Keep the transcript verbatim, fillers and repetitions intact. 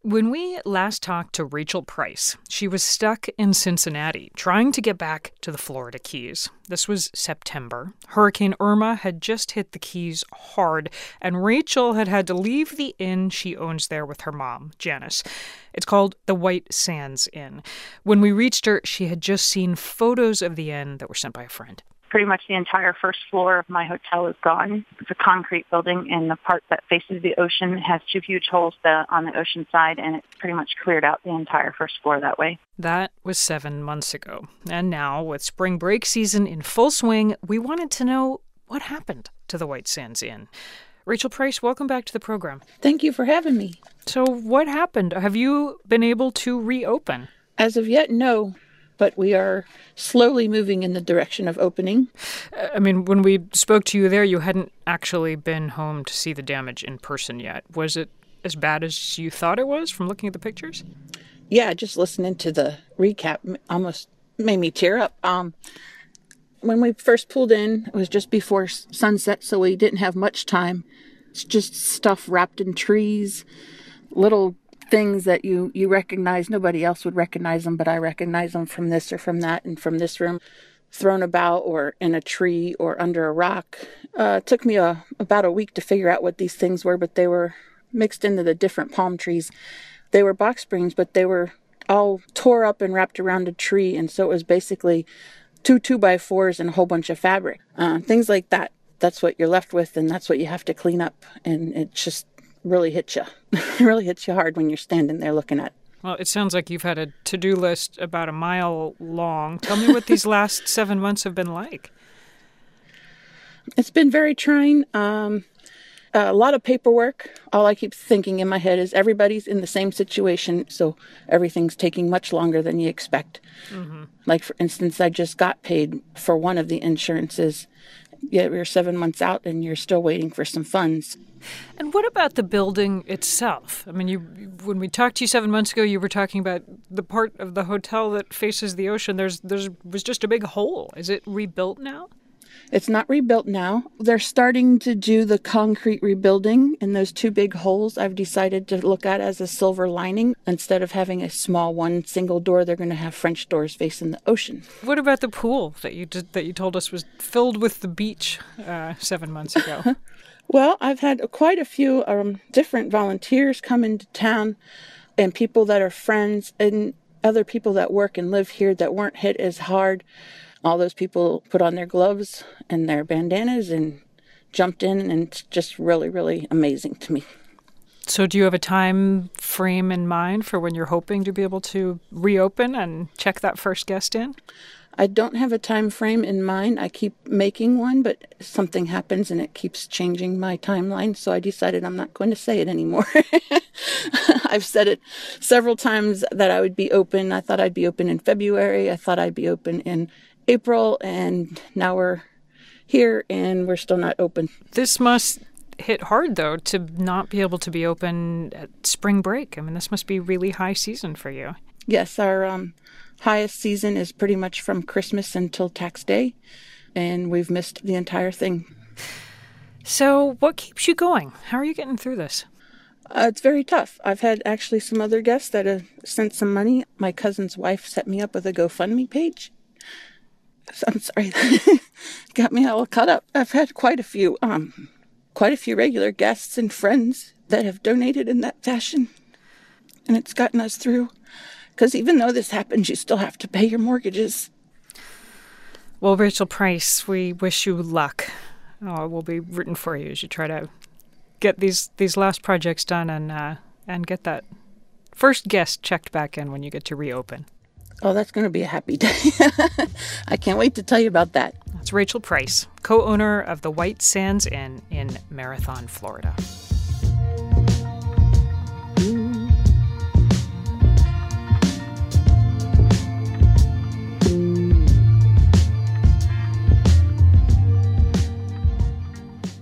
When we last talked to Rachel Price, she was stuck in Cincinnati trying to get back to the Florida Keys. This was September. Hurricane Irma had just hit the Keys hard, and Rachel had had to leave the inn she owns there with her mom, Janice. It's called the White Sands Inn. When we reached her, she had just seen photos of the inn that were sent by a friend. Pretty much the entire first floor of my hotel is gone. It's a concrete building, and the part that faces the ocean has two huge holes on the ocean side, and it's pretty much cleared out the entire first floor that way. That was seven months ago. And now, with spring break season in full swing, we wanted to know what happened to the White Sands Inn. Rachel Price, welcome back to the program. Thank you for having me. So what happened? Have you been able to reopen? As of yet, no. But we are slowly moving in the direction of opening. I mean, when we spoke to you there, you hadn't actually been home to see the damage in person yet. Was it as bad as you thought it was from looking at the pictures? Yeah, just listening to the recap almost made me tear up. Um, when we first pulled in, it was just before sunset, so we didn't have much time. It's just stuff wrapped in trees, little things that you, you recognize. Nobody else would recognize them, but I recognize them from this or from that and from this room, thrown about or in a tree or under a rock. Uh, it took me a, about a week to figure out what these things were, but they were mixed into the different palm trees. They were box springs, but they were all tore up and wrapped around a tree, and so it was basically two two-by-fours and a whole bunch of fabric. Uh, things like that. That's what you're left with, and that's what you have to clean up, and it just really hits you. It really hits you hard when you're standing there looking at it. Well, it sounds like you've had a to-do list about a mile long. Tell me what these last seven months have been like. It's been very trying. Um, a lot of paperwork. All I keep thinking in my head is everybody's in the same situation, so everything's taking much longer than you expect. Mm-hmm. Like, for instance, I just got paid for one of the insurances. Yet we're seven months out and you're still waiting for some funds. And what about the building itself? I mean, you when we talked to you seven months ago, you were talking about the part of the hotel that faces the ocean. There's there's was just a big hole. Is it rebuilt now? It's not rebuilt now. They're starting to do the concrete rebuilding, and those two big holes I've decided to look at as a silver lining. Instead of having a small one single door, they're going to have French doors facing the ocean. What about the pool that you did, that you told us was filled with the beach uh, seven months ago? Well, I've had quite a few um, different volunteers come into town, and people that are friends and other people that work and live here that weren't hit as hard. All those people put on their gloves and their bandanas and jumped in, and it's just really, really amazing to me. So do you have a time frame in mind for when you're hoping to be able to reopen and check that first guest in? I don't have a time frame in mind. I keep making one, but something happens and it keeps changing my timeline, so I decided I'm not going to say it anymore. I've said it several times that I would be open. I thought I'd be open in February. I thought I'd be open in April, and now we're here and we're still not open. This must hit hard, though, to not be able to be open at spring break. I mean, this must be really high season for you. Yes, our um, highest season is pretty much from Christmas until tax day, and we've missed the entire thing. So what keeps you going? How are you getting through this? Uh, it's very tough. I've had actually some other guests that have sent some money. My cousin's wife set me up with a GoFundMe page. I'm sorry, got me all cut up. I've had quite a few, um, quite a few regular guests and friends that have donated in that fashion, and it's gotten us through. Because even though this happens, you still have to pay your mortgages. Well, Rachel Price, we wish you luck. Oh, we'll be rooting for you as you try to get these these last projects done and uh, and get that first guest checked back in when you get to reopen. Oh, that's going to be a happy day. I can't wait to tell you about that. That's Rachel Price, co-owner of the White Sands Inn in Marathon, Florida.